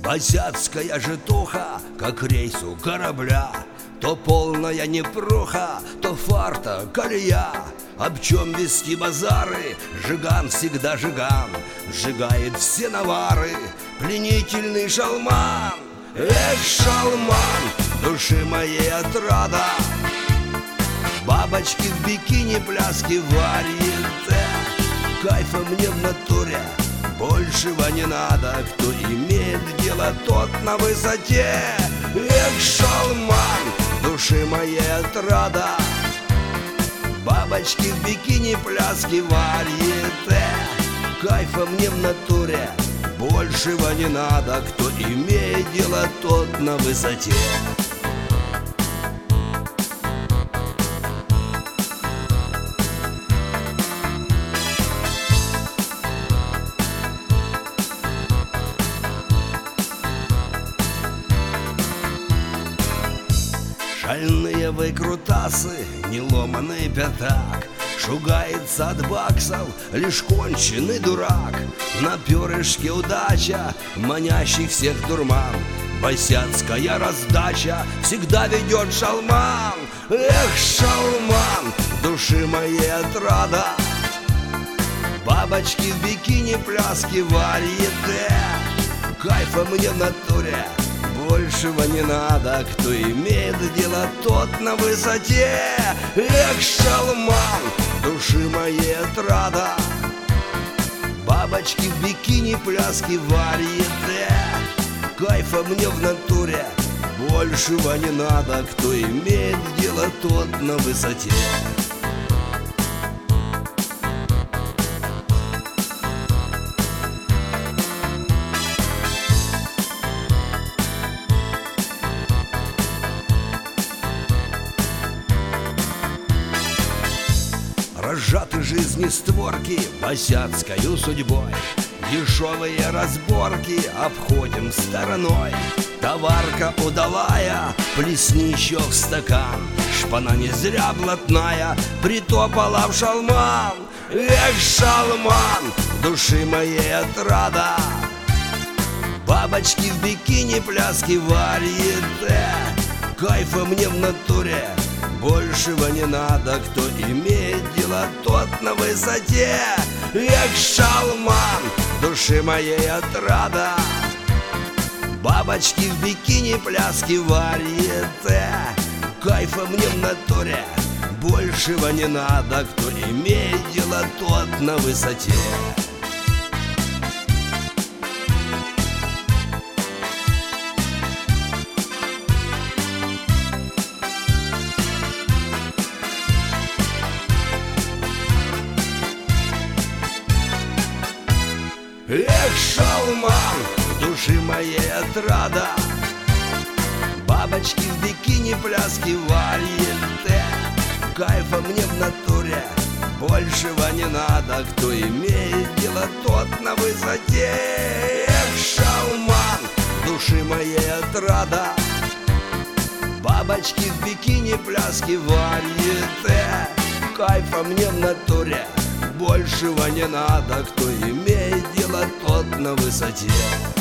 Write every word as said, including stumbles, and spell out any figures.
Босяцкая житуха, как рейс у корабля, то полная непруха, то фарта колея. Об чем вести базары, жиган всегда жиган, сжигает все навары, пленительный шалман. Эх, шалман, души моей отрада, бабочки в бикини, пляски варьете. Кайфа мне в натуре, большего не надо. Кто имеет дело, тот на высоте. Эх, шалман, души моей отрада, бабочки в бикини, пляски варьете. Кайфа мне в натуре, большего не надо. Кто имеет дело, тот на высоте. Шальные выкрутасы, неломанный пятак, шугается от баксов лишь конченый дурак. На перышке удача, манящих всех дурман, босяцкая раздача всегда ведет шалман. Эх, шалман, души моей отрада, бабочки в бикини, пляски варьете. Кайфа мне в натуре, большего не надо. Кто имеет дело, тот на высоте. Эх, шалман, души моей отрада, бабочки в бикини, пляски варьете. Кайфа мне в натуре, большего не надо. Кто имеет дело, тот на высоте. Разжаты жизни створки босяцкою судьбой, дешевые разборки обходим стороной. Товарка удалая, плесни еще в стакан, шпана не зря блатная притопала в шалман. Эх, шалман, души моей отрада, бабочки в бикини, пляски варьете. Кайфа мне в натуре, большего не надо. Кто имеет дело, тот на высоте. Эх, шалман, души моей отрада, бабочки в бикини, пляски варьете. Кайфа мне в натуре, большего не надо. Кто имеет дело, тот на высоте. Эх, шалман, души моей отрада, бабочки в бикини, пляски варьете. Кайфа мне в натуре, большего не надо. Кто имеет дело, тот на высоте. Эх, шалман, души моей отрада, бабочки в бикини, пляски варьете. Кайфа мне в натуре, большего не надо. Кто имеет дело, тот на высоте.